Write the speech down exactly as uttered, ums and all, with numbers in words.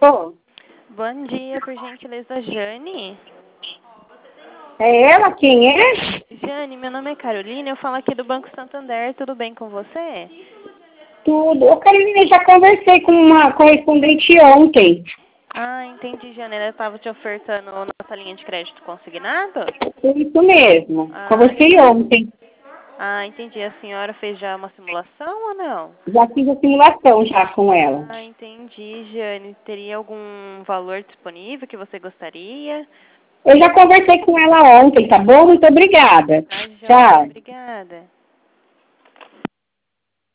Alô? Bom dia, por gentileza, Jane. É ela? Quem é? Jane, meu nome é Carolina, eu falo aqui do Banco Santander, tudo bem com você? Tudo. Ô, Carolina, eu já conversei com uma correspondente ontem. Ah, entendi, Jane, ela estava te ofertando nossa linha de crédito consignado? Foi isso mesmo. Ah, Conversei ontem. ah, entendi. A senhora fez já uma simulação ou não? Já fiz a simulação já com ela. Ah, entendi, Jane. Teria algum valor disponível que você gostaria? Eu já conversei com ela ontem, tá bom? Muito obrigada. Tá joia, Tchau. obrigada.